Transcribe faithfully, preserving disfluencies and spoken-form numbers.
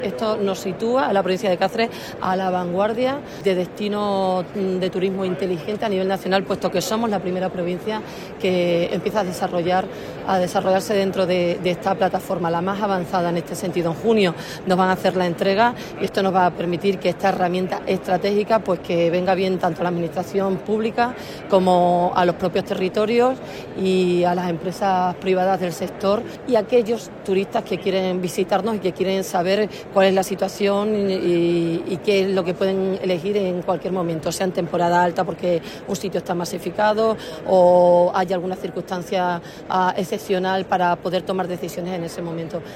Esto nos sitúa a la provincia de Cáceres a la vanguardia de destino de turismo inteligente a nivel nacional, puesto que somos la primera provincia que empieza a desarrollar, a desarrollarse dentro de, de esta plataforma, la más avanzada en este sentido. En junio nos van a hacer la entrega y esto nos va a permitir que esta herramienta estratégica pues que venga bien tanto a la administración pública como a los propios territorios y a las empresas privadas del sector y a aquellos turistas que quieren visitarnos y que quieren saber cuál es la situación y, y qué es lo que pueden elegir en cualquier momento, sea en temporada alta porque un sitio está masificado o hay alguna circunstancia uh, excepcional para poder tomar decisiones en ese momento.